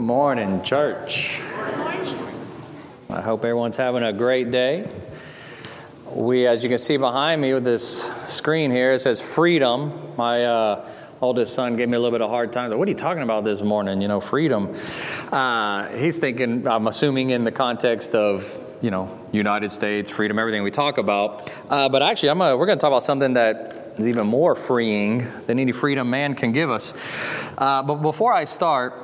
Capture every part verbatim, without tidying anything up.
morning, church. Good morning. I hope everyone's having a great day. We, as you can see behind me with this screen here, it says freedom. My uh, oldest son gave me a little bit of a hard time. What are you talking about this morning? You know, freedom. Uh, he's thinking, I'm assuming in the context of, you know, United States, freedom, everything we talk about. Uh, but actually, I'm a, we're going to talk about something that is even more freeing than any freedom man can give us. Uh, but before I start,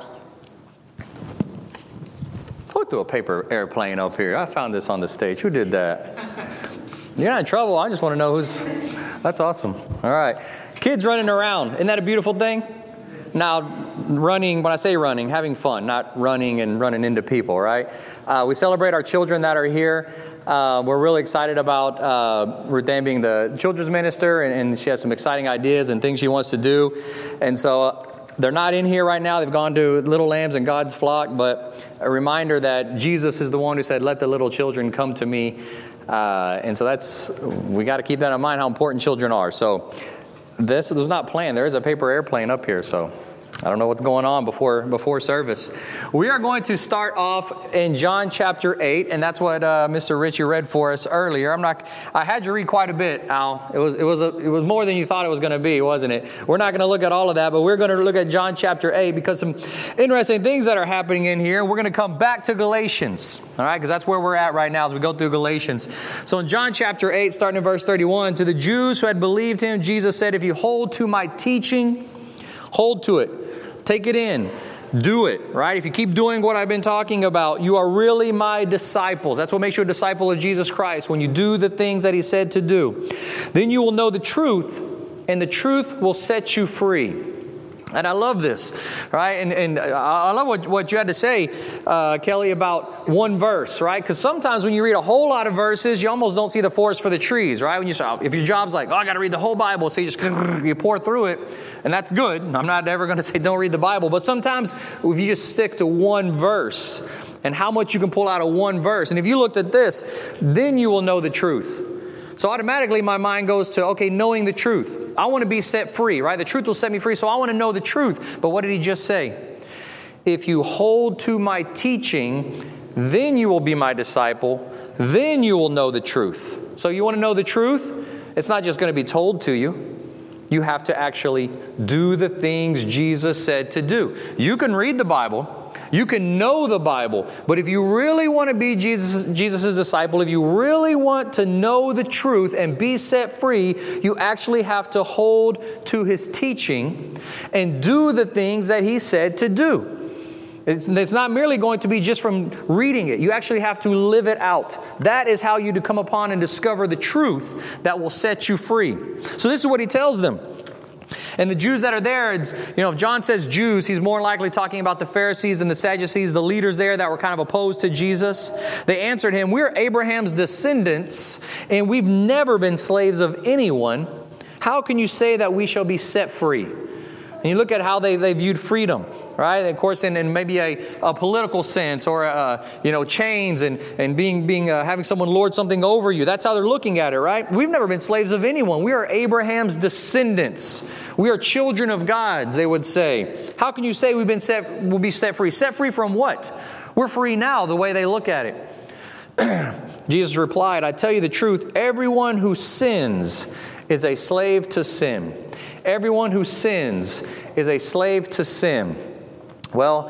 look through a paper airplane up here. I found this on the stage. Who did that? You're not in trouble. I just want to know who's... That's awesome. All right. Kids running around. Isn't that a beautiful thing? Now, running, when I say running, having fun, not running and running into people, right? Uh, we celebrate our children that are here. Uh, we're really excited about uh, Ruth Ann being the children's minister, and, and she has some exciting ideas and things she wants to do. And so uh, they're not in here right now. They've gone to Little Lambs and God's Flock, but a reminder that Jesus is the one who said, "Let the little children come to me." Uh, and so that's, we got to keep that in mind, how important children are. So this was not planned. There is a paper airplane up here, so I don't know what's going on before before service. We are going to start off in John chapter eight, and that's what uh, Mister Richie read for us earlier. I'm not. I had you read quite a bit, Al. It was it was a, it was more than you thought it was going to be, wasn't it? We're not going to look at all of that, but we're going to look at John chapter eight because some interesting things that are happening in here. We're going to come back to Galatians, all right? Because that's where we're at right now as we go through Galatians. So in John chapter eight, starting in verse thirty-one, to the Jews who had believed him, Jesus said, "If you hold to my teaching, hold to it. Take it in. Do it," right? If you keep doing what I've been talking about, you are really my disciples. That's what makes you a disciple of Jesus Christ, when you do the things that he said to do. Then you will know the truth, and the truth will set you free. And I love this, right? And, and I love what, what you had to say, uh, Kelly, about one verse, right? Because sometimes when you read a whole lot of verses, you almost don't see the forest for the trees, right? When you say, if your job's like, oh, I got to read the whole Bible, so you just you pour through it, and that's good. I'm not ever going to say don't read the Bible, but sometimes if you just stick to one verse and how much you can pull out of one verse, and if you looked at this, then you will know the truth. So automatically my mind goes to, okay, knowing the truth. I want to be set free, right? The truth will set me free, so I want to know the truth. But what did he just say? If you hold to my teaching, then you will be my disciple. Then you will know the truth. So you want to know the truth? It's not just going to be told to you. You have to actually do the things Jesus said to do. You can read the Bible. You can know the Bible, but if you really want to be Jesus, Jesus' disciple, if you really want to know the truth and be set free, you actually have to hold to his teaching and do the things that he said to do. It's, it's not merely going to be just from reading it. You actually have to live it out. That is how you come upon and discover the truth that will set you free. So this is what he tells them. And the Jews that are there, it's, you know, if John says Jews, he's more likely talking about the Pharisees and the Sadducees, the leaders there that were kind of opposed to Jesus. They answered him, "We're Abraham's descendants, and we've never been slaves of anyone. How can you say that we shall be set free?" And you look at how they, they viewed freedom, right? Of course, in, in maybe a, a political sense, or uh, you know, chains and and being being uh, having someone lord something over you. That's how they're looking at it, right? We've never been slaves of anyone. We are Abraham's descendants. We are children of God's, they would say. How can you say we've been set? We'll be set free. Set free from what? We're free now. The way they look at it. Jesus replied, "I tell you the truth. Everyone who sins is a slave to sin." Everyone who sins is a slave to sin. Well,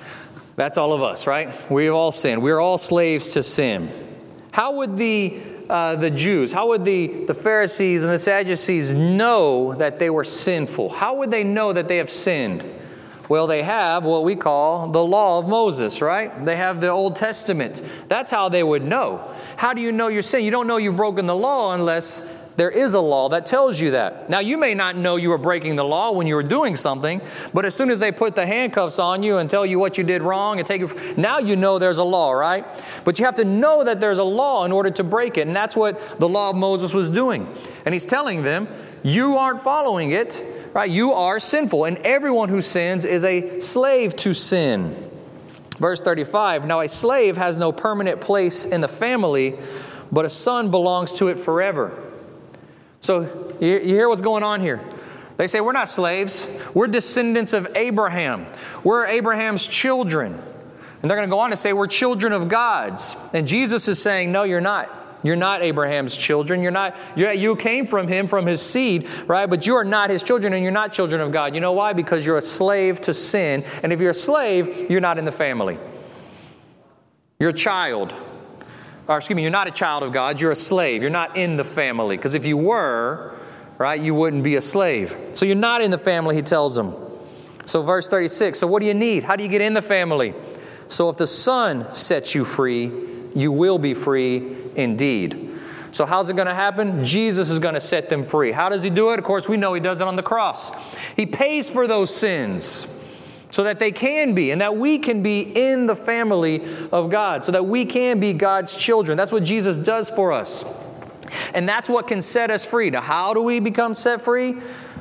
that's all of us, right? We've all sinned. We're all slaves to sin. How would the uh, the Jews, how would the, the Pharisees and the Sadducees know that they were sinful? How would they know that they have sinned? Well, they have what we call the law of Moses, right? They have the Old Testament. That's how they would know. How do you know your sin? You don't know you've broken the law unless there is a law that tells you that. Now, you may not know you were breaking the law when you were doing something, but as soon as they put the handcuffs on you and tell you what you did wrong and take you, now you know there's a law, right? But you have to know that there's a law in order to break it, and that's what the law of Moses was doing. And he's telling them, you aren't following it, right? You are sinful, and everyone who sins is a slave to sin. Verse thirty-five, "Now a slave has no permanent place in the family, but a son belongs to it forever." So you hear what's going on here. They say, we're not slaves. We're descendants of Abraham. We're Abraham's children. And they're going to go on to say, we're children of God's. And Jesus is saying, no, you're not. You're not Abraham's children. You're not, you're, you came from him, from his seed, right? But you are not his children, and you're not children of God. You know why? Because you're a slave to sin. And if you're a slave, you're not in the family. You're a child. Or excuse me, you're not a child of God. You're a slave. You're not in the family. Because if you were, right, you wouldn't be a slave. So you're not in the family, he tells them. So verse thirty-six, so what do you need? How do you get in the family? So if the Son sets you free, you will be free indeed. So how's it going to happen? Jesus is going to set them free. How does he do it? Of course, we know he does it on the cross. He pays for those sins so that they can be, and that we can be in the family of God, so that we can be God's children. That's what Jesus does for us. And that's what can set us free. Now, how do we become set free?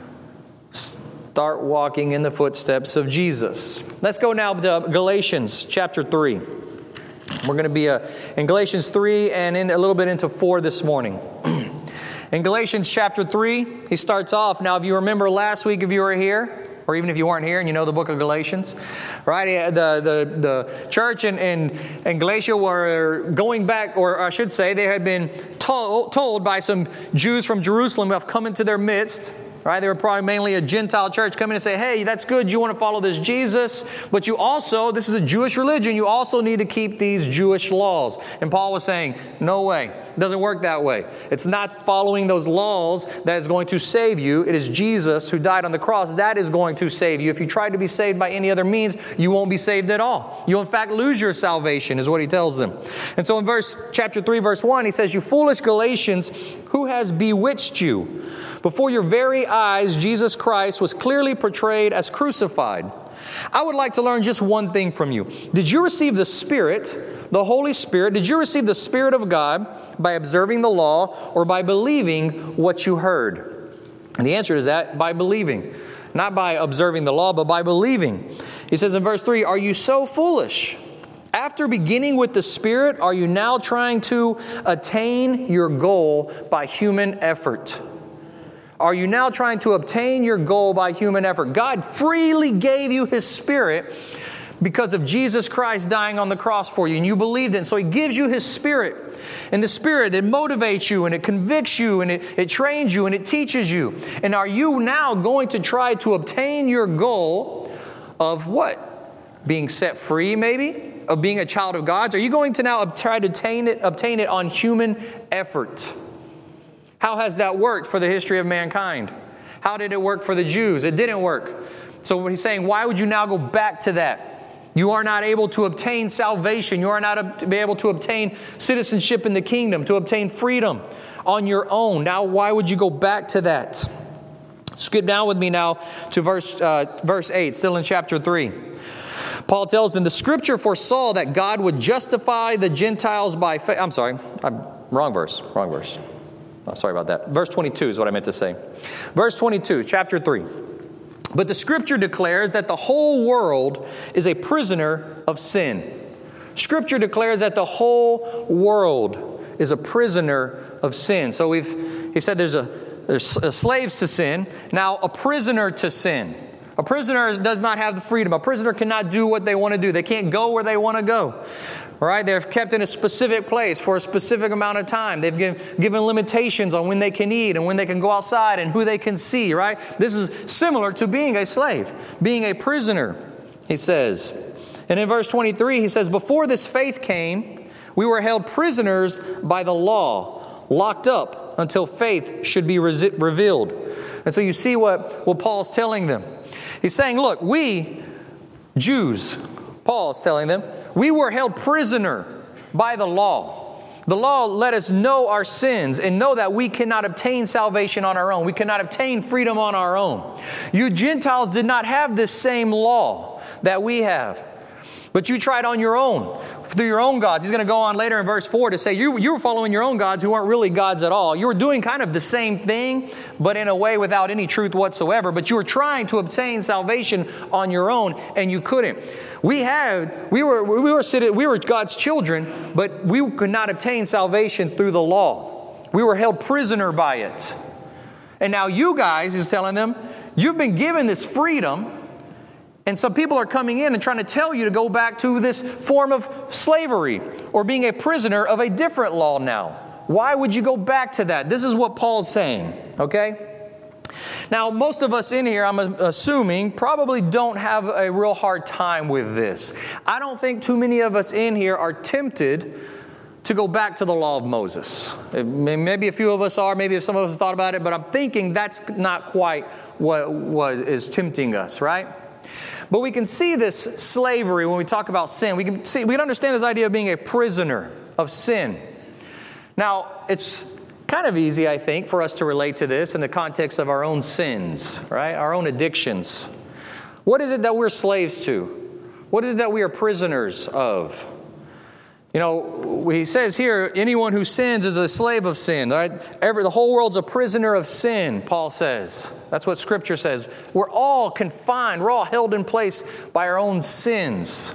Start walking in the footsteps of Jesus. Let's go now to Galatians chapter three. We're going to be uh, in Galatians three and in a little bit into four this morning. In Galatians chapter three, he starts off. Now, if you remember last week, if you were here, or even if you weren't here and you know the book of Galatians, right? The the, the church in, in, in Galatia were going back, or I should say, they had been told, told by some Jews from Jerusalem who have come into their midst. Right? They were probably mainly a Gentile church coming and say, hey, that's good. You want to follow this Jesus. But you also, this is a Jewish religion. You also need to keep these Jewish laws. And Paul was saying, no way. It doesn't work that way. It's not following those laws that is going to save you. It is Jesus who died on the cross. That is going to save you. If you try to be saved by any other means, you won't be saved at all. You'll in fact lose your salvation, is what he tells them. And so in verse chapter three, verse one, he says, you foolish Galatians, who has bewitched you? Before your very eyes, Jesus Christ was clearly portrayed as crucified. I would like to learn just one thing from you. Did you receive the Spirit, the Holy Spirit? Did you receive the Spirit of God by observing the law or by believing what you heard? And the answer is that by believing. Not by observing the law, but by believing. He says in verse three, are you so foolish? After beginning with the Spirit, are you now trying to attain your goal by human effort? Are you now trying to obtain your goal by human effort? God freely gave you His Spirit because of Jesus Christ dying on the cross for you, and you believed it. So He gives you His Spirit. And the Spirit, it motivates you, and it convicts you, and it, it trains you, and it teaches you. And are you now going to try to obtain your goal of what? Being set free, maybe? Of being a child of God's? Are you going to now try to obtain it, obtain it on human effort? How has that worked for the history of mankind? How did it work for the Jews? It didn't work. So what he's saying, why would you now go back to that? You are not able to obtain salvation. You are not able to obtain citizenship in the kingdom, to obtain freedom on your own. Now, why would you go back to that? Skip down with me now to verse uh, verse eight, still in chapter three. Paul tells them, the Scripture foresaw that God would justify the Gentiles by faith. I'm sorry, I'm, wrong verse, wrong verse. Oh, sorry about that. Verse twenty-two is what I meant to say. Verse twenty-two, chapter three. But the Scripture declares that the whole world is a prisoner of sin. Scripture declares that the whole world is a prisoner of sin. So we've, he said there's a there's slaves to sin. Now a prisoner to sin. A prisoner does not have the freedom. A prisoner cannot do what they want to do. They can't go where they want to go. Right? They're kept in a specific place for a specific amount of time. They've given, given limitations on when they can eat and when they can go outside and who they can see, right? This is similar to being a slave, being a prisoner, he says. And in verse twenty-three, he says, before this faith came, we were held prisoners by the law, locked up until faith should be re- revealed. And so you see what, what Paul's telling them. He's saying, look, we, Jews, Paul's telling them, we were held prisoner by the law. The law let us know our sins and know that we cannot obtain salvation on our own. We cannot obtain freedom on our own. You Gentiles did not have this same law that we have. But you tried on your own, through your own gods. He's going to go on later in verse four to say you, you were following your own gods who weren't really gods at all. You were doing kind of the same thing, but in a way without any truth whatsoever. But you were trying to obtain salvation on your own, and you couldn't. We had, we were, we were, we were God's children, but we could not obtain salvation through the law. We were held prisoner by it. And now you guys, he's telling them, You've been given this freedom, and some people are coming in and trying to tell you to go back to this form of slavery or being a prisoner of a different law now. Why would you go back to that? This is what Paul's saying, okay? Now, most of us in here, I'm assuming, probably don't have a real hard time with this. I don't think too many of us in here are tempted to go back to the law of Moses. Maybe a few of us are, maybe some of us thought about it, but I'm thinking that's not quite what, what is tempting us, right? But we can see this slavery when we talk about sin. We can see, we can understand this idea of being a prisoner of sin. Now, it's kind of easy, I think, for us to relate to this in the context of our own sins, right? Our own addictions. What is it that we're slaves to? What is it that we are prisoners of? You know, he says here, anyone who sins is a slave of sin, right? Every, the whole world's a prisoner of sin, Paul says. That's what Scripture says. We're all confined. We're all held in place by our own sins.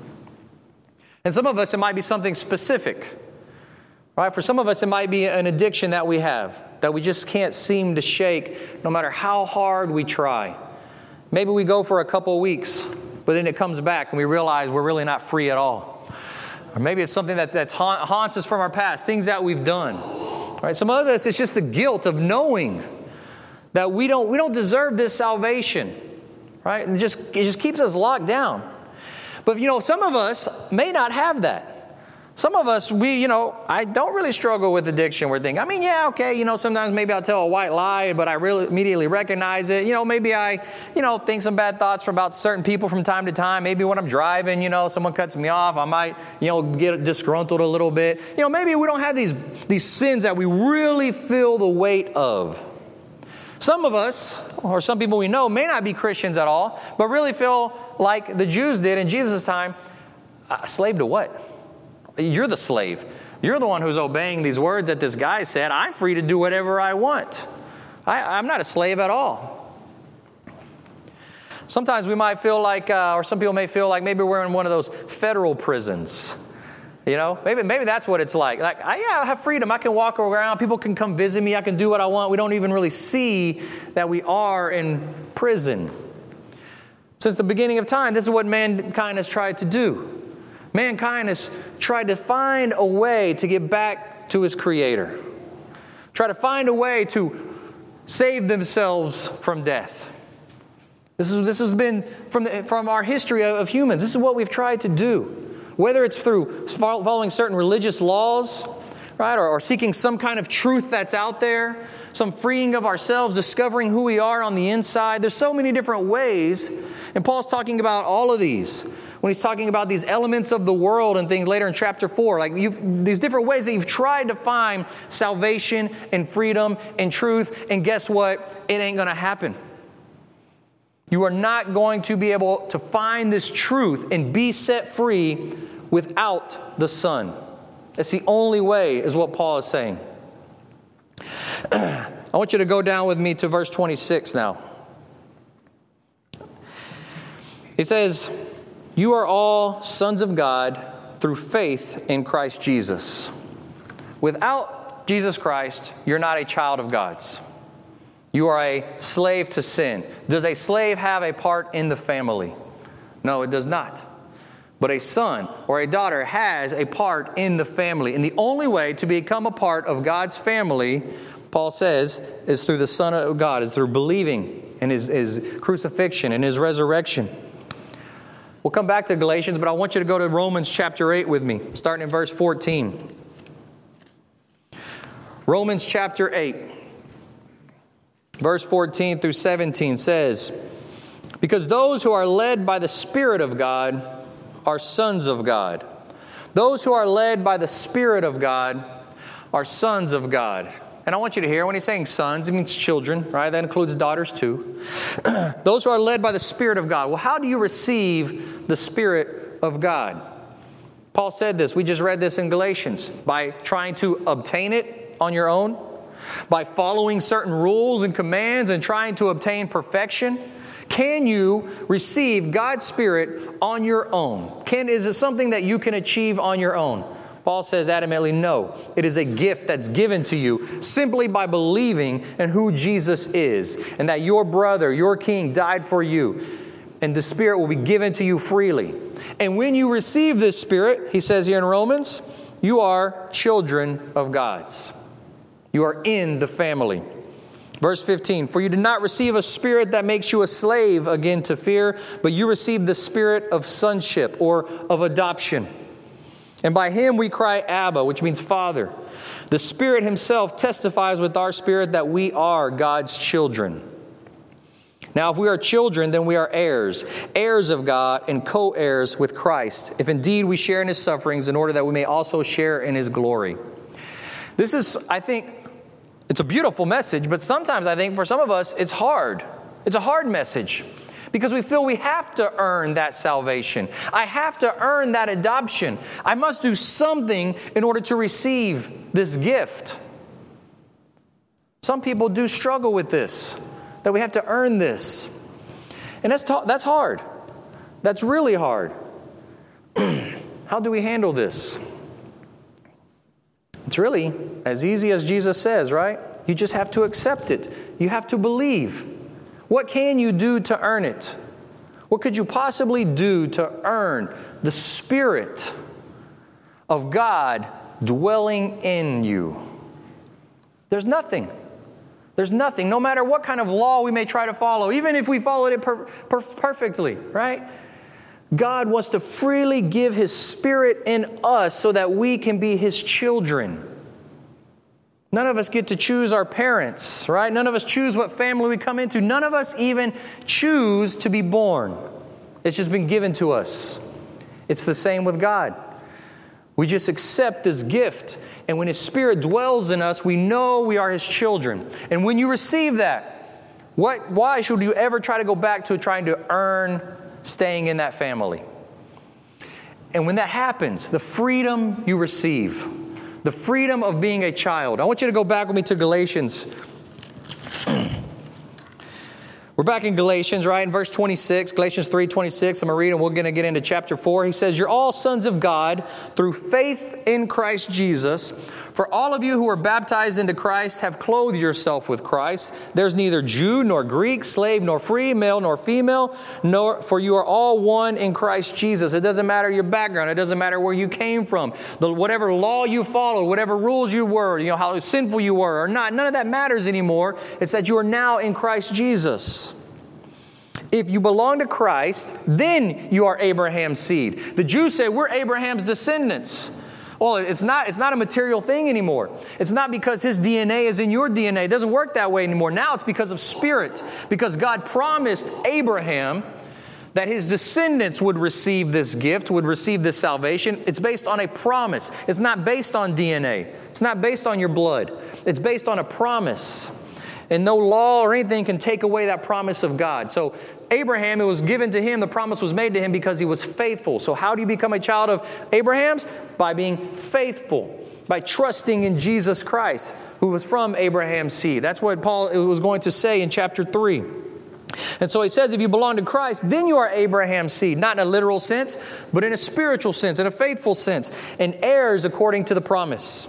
And some of us, it might be something specific. Right? For some of us, it might be an addiction that we have, that we just can't seem to shake no matter how hard we try. Maybe we go for a couple of weeks, but then it comes back and we realize we're really not free at all. Or maybe it's something that that's haunt, haunts us from our past, things that we've done. Right? Some of us, it's just the guilt of knowing that we don't we don't deserve this salvation. Right? And it just, it just keeps us locked down. But, you know, some of us may not have that. Some of us, we, you know, I don't really struggle with addiction. We're thinking, I mean, yeah, okay, you know, sometimes maybe I'll tell a white lie, but I really immediately recognize it. You know, maybe I, you know, think some bad thoughts from about certain people from time to time. Maybe when I'm driving, you know, someone cuts me off, I might, you know, get disgruntled a little bit. You know, maybe we don't have these, these sins that we really feel the weight of. Some of us, or some people we know, may not be Christians at all, but really feel like the Jews did in Jesus' time, a slave to what? You're the slave. You're the one who's obeying these words that this guy said. I'm free to do whatever I want. I, I'm not a slave at all. Sometimes we might feel like, uh, or some people may feel like maybe we're in one of those federal prisons. You know, maybe maybe that's what it's like. Like, I, yeah, I have freedom. I can walk around. People can come visit me. I can do what I want. We don't even really see that we are in prison. Since the beginning of time, this is what mankind has tried to do. Mankind has tried to find a way to get back to his Creator. Try to find a way to save themselves from death. This is this has been from the, from our history of humans. This is what we've tried to do. Whether it's through following certain religious laws, right, or, or seeking some kind of truth that's out there, some freeing of ourselves, discovering who we are on the inside. There's so many different ways, and Paul's talking about all of these. When he's talking about these elements of the world and things later in chapter four, like you've, these different ways that you've tried to find salvation and freedom and truth, and guess what? It ain't going to happen. You are not going to be able to find this truth and be set free without the Son. That's the only way, is what Paul is saying. I want you to go down with me to verse twenty-six now. He says, "You are all sons of God through faith in Christ Jesus." Without Jesus Christ, you're not a child of God's. You are a slave to sin. Does a slave have a part in the family? No, it does not. But a son or a daughter has a part in the family. And the only way to become a part of God's family, Paul says, is through the Son of God, is through believing in His, His crucifixion and His resurrection. We'll come back to Galatians, but I want you to go to Romans chapter eight with me, starting in verse fourteen. Romans chapter eight, verse fourteen through seventeen says, "Because those who are led by the Spirit of God are sons of God. Those who are led by the Spirit of God are sons of God." And I want you to hear, when he's saying sons, it means children, right? That includes daughters too. Those who are led by the Spirit of God. Well, how do you receive the Spirit of God? Paul said this. We just read this in Galatians. By trying to obtain it on your own. By following certain rules and commands and trying to obtain perfection. Can you receive God's Spirit on your own? Can, is it something that you can achieve on your own? Paul says adamantly, no. It is a gift that's given to you simply by believing in who Jesus is and that your brother, your King, died for you. And the Spirit will be given to you freely. And when you receive this Spirit, he says here in Romans, you are children of God's. You are in the family. Verse fifteen, for you did not receive a spirit that makes you a slave again to fear, but you received the spirit of sonship or of adoption. And by him we cry, Abba, which means Father. The Spirit himself testifies with our spirit that we are God's children. Now, if we are children, then we are heirs, heirs of God and co-heirs with Christ, if indeed we share in his sufferings in order that we may also share in his glory. This is, I think, it's a beautiful message, but sometimes I think for some of us, it's hard. It's a hard message because we feel we have to earn that salvation. I have to earn that adoption. I must do something in order to receive this gift. Some people do struggle with this, that we have to earn this. And that's ta- that's hard. That's really hard. How do we handle this? It's really as easy as Jesus says, right? You just have to accept it. You have to believe. What can you do to earn it? What could you possibly do to earn the Spirit of God dwelling in you? There's nothing. There's nothing. No matter what kind of law we may try to follow, even if we followed it per- per- perfectly, right? God wants to freely give his Spirit in us so that we can be his children. None of us get to choose our parents, right? None of us choose what family we come into. None of us even choose to be born. It's just been given to us. It's the same with God. We just accept this gift. And when his Spirit dwells in us, we know we are his children. And when you receive that, what, why should you ever try to go back to trying to earn staying in that family? And when that happens, the freedom you receive, the freedom of being a child. I want you to go back with me to Galatians. We're back in Galatians, right? In verse twenty-six, Galatians three twenty-six. I'm going to read and we're going to get into chapter four. He says, you're all sons of God through faith in Christ Jesus. For all of you who are baptized into Christ have clothed yourself with Christ. There's neither Jew nor Greek, slave nor free, male nor female, nor for you are all one in Christ Jesus. It doesn't matter your background. It doesn't matter where you came from. The, whatever law you followed, whatever rules you were, you know, how sinful you were or not, none of that matters anymore. It's that you are now in Christ Jesus. If you belong to Christ, then you are Abraham's seed. The Jews say we're Abraham's descendants. Well, it's not, it's not a material thing anymore. It's not because his D N A is in your D N A. It doesn't work that way anymore. Now it's because of Spirit. Because God promised Abraham that his descendants would receive this gift, would receive this salvation. It's based on a promise. It's not based on D N A. It's not based on your blood. It's based on a promise. And no law or anything can take away that promise of God. So Abraham, it was given to him, the promise was made to him because he was faithful. So how do you become a child of Abraham's? By being faithful, by trusting in Jesus Christ, who was from Abraham's seed. That's what Paul was going to say in chapter three. And so he says, if you belong to Christ, then you are Abraham's seed, not in a literal sense, but in a spiritual sense, in a faithful sense, and heirs according to the promise.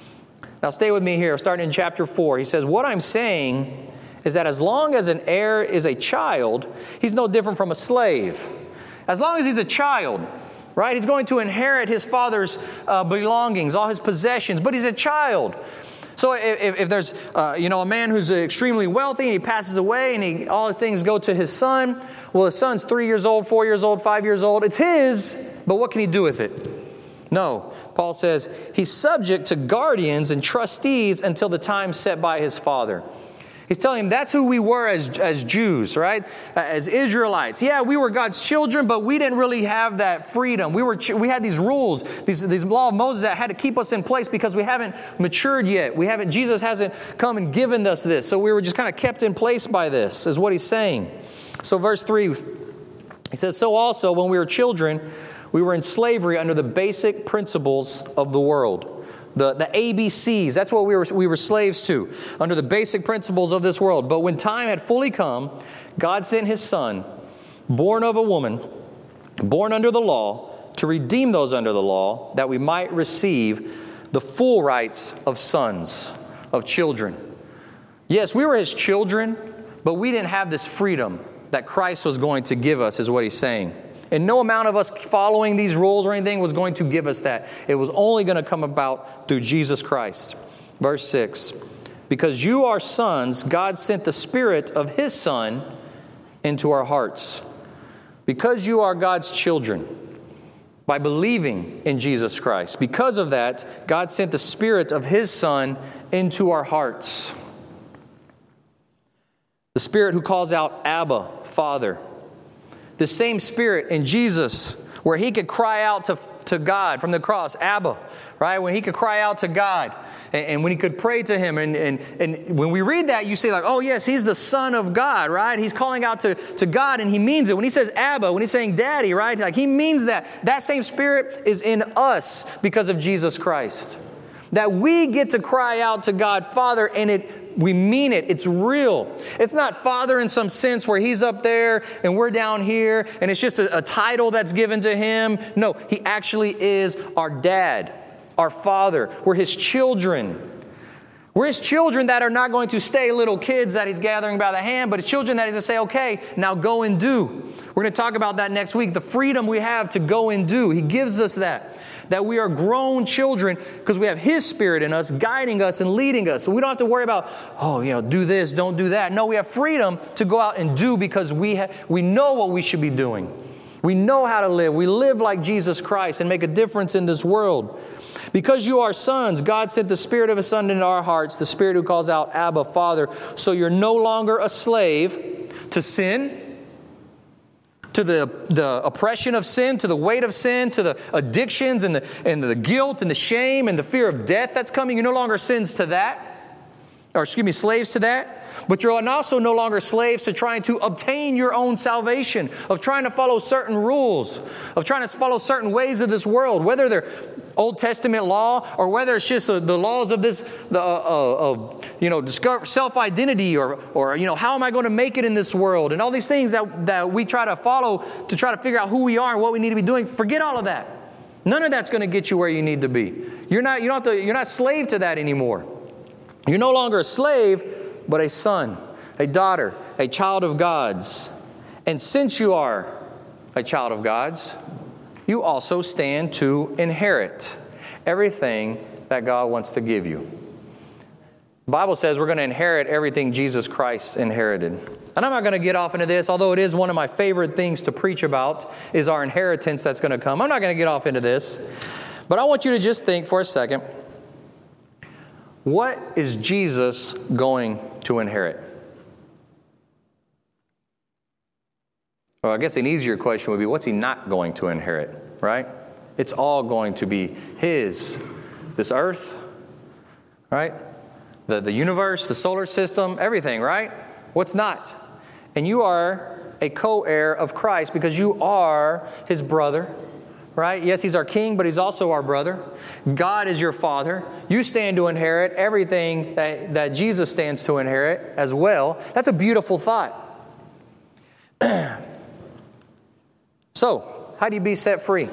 Now stay with me here, starting in chapter four. He says, what I'm saying is that as long as an heir is a child, he's no different from a slave. As long as he's a child, right? He's going to inherit his father's uh, belongings, all his possessions, but he's a child. So if, if there's, uh, you know, a man who's extremely wealthy and he passes away and he, all the things go to his son, well, his son's three years old, four years old, five years old. It's his, but what can he do with it? No. Paul says he's subject to guardians and trustees until the time set by his father. He's telling him that's who we were as, as Jews, right? As Israelites. Yeah, we were God's children, but we didn't really have that freedom. We were we had these rules, these, these law of Moses that had to keep us in place because we haven't matured yet. We haven't. Jesus hasn't come and given us this. So we were just kind of kept in place by this, is what he's saying. So verse three, he says, so also when we were children, we were in slavery under the basic principles of the world. The, the A B Cs, that's what we were, we were slaves to, under the basic principles of this world. But when time had fully come, God sent his Son, born of a woman, born under the law, to redeem those under the law, that we might receive the full rights of sons, of children. Yes, we were His children, but we didn't have this freedom that Christ was going to give us, is what He's saying. And no amount of us following these rules or anything was going to give us that. It was only going to come about through Jesus Christ. Verse six, because you are sons, God sent the Spirit of His Son into our hearts. Because you are God's children, by believing in Jesus Christ, because of that, God sent the Spirit of His Son into our hearts. The Spirit who calls out, Abba, Father. The same Spirit in Jesus, where He could cry out to, to God from the cross, Abba, right? When He could cry out to God, and, and when He could pray to Him. And, and, and when we read that, you say like, oh yes, He's the Son of God, right? He's calling out to, to God, and He means it. When He says Abba, when He's saying Daddy, right? Like He means that. That same Spirit is in us because of Jesus Christ. That we get to cry out to God, Father, and it we mean it. It's real. It's not Father in some sense where He's up there and we're down here and it's just a, a title that's given to Him. No, He actually is our dad, our Father. We're His children. We're His children that are not going to stay little kids that He's gathering by the hand, but His children that He's going to say, okay, now go and do. We're going to talk about that next week. The freedom we have to go and do. He gives us that. That we are grown children because we have His Spirit in us, guiding us and leading us. So we don't have to worry about, oh, you know, do this, don't do that. No, we have freedom to go out and do because we ha- we know what we should be doing. We know how to live. We live like Jesus Christ and make a difference in this world. Because you are sons, God sent the Spirit of His Son into our hearts, the Spirit who calls out, Abba, Father. So you're no longer a slave to sin, to the, the oppression of sin, to the weight of sin, to the addictions and the, and the guilt and the shame and the fear of death that's coming. You're no longer sins to that, or excuse me, slaves to that. But you're also no longer slaves to trying to obtain your own salvation, of trying to follow certain rules, of trying to follow certain ways of this world, whether they're Old Testament law or whether it's just uh, the laws of this, the, uh, uh, you know, discover self-identity or, or, you know, how am I going to make it in this world? And all these things that, that we try to follow to try to figure out who we are and what we need to be doing. Forget all of that. None of that's going to get you where you need to be. You're not, you don't have to, you're not slave to that anymore. You're no longer a slave, but a son, a daughter, a child of God's. And since you are a child of God's, you also stand to inherit everything that God wants to give you. The Bible says we're going to inherit everything Jesus Christ inherited. And I'm not going to get off into this, although it is one of my favorite things to preach about, is our inheritance that's going to come. I'm not going to get off into this. But I want you to just think for a second, what is Jesus going to inherit? Well, I guess an easier question would be, what's He not going to inherit, right? It's all going to be His. This earth, right? The, the universe, the solar system, everything, right? What's not? And you are a co-heir of Christ because you are His brother, right? Yes, He's our king, but He's also our brother. God is your father. You stand to inherit everything that, that Jesus stands to inherit as well. That's a beautiful thought. So, how do you be set free?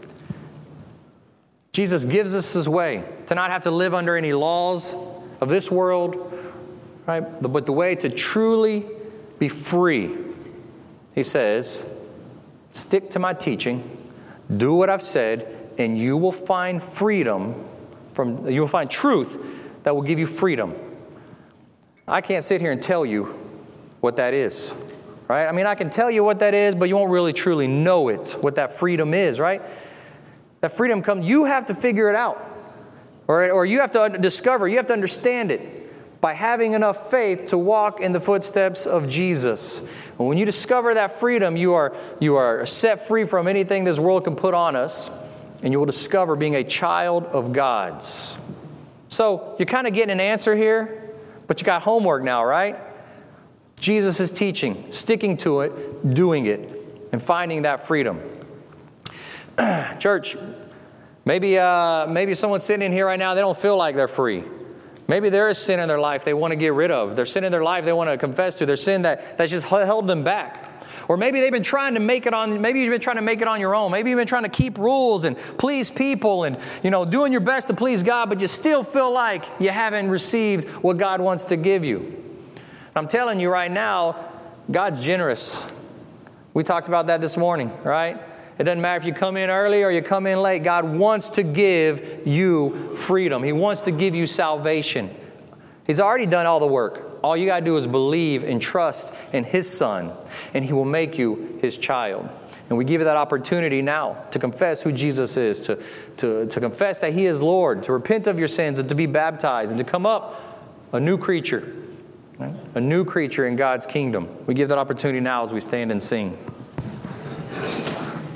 Jesus gives us His way to not have to live under any laws of this world, right? But the way to truly be free, He says, stick to my teaching, do what I've said, and you will find freedom from, you will find truth that will give you freedom. I can't sit here and tell you what that is. Right? I mean, I can tell you what that is, but you won't really truly know it, what that freedom is, right? That freedom comes, you have to figure it out. Or, or you have to discover, you have to understand it by having enough faith to walk in the footsteps of Jesus. And when you discover that freedom, you are, you are set free from anything this world can put on us, and you will discover being a child of God's. So, you're kind of getting an answer here, but you got homework now, right? Jesus is teaching, sticking to it, doing it, and finding that freedom. Church, maybe uh, maybe someone's sitting in here right now, they don't feel like they're free. Maybe there is sin in their life they want to get rid of. There's sin in their life they want to confess to. There's sin that, that's just held them back. Or maybe they've been trying to make it on, maybe you've been trying to make it on your own. Maybe you've been trying to keep rules and please people and, you know, doing your best to please God, but you still feel like you haven't received what God wants to give you. I'm telling you right now, God's generous. We talked about that this morning, right? It doesn't matter if you come in early or you come in late. God wants to give you freedom. He wants to give you salvation. He's already done all the work. All you got to do is believe and trust in His Son, and He will make you His child. And we give you that opportunity now to confess who Jesus is, to, to, to confess that He is Lord, to repent of your sins and to be baptized and to come up a new creature, right? A new creature in God's kingdom. We give that opportunity now as we stand and sing.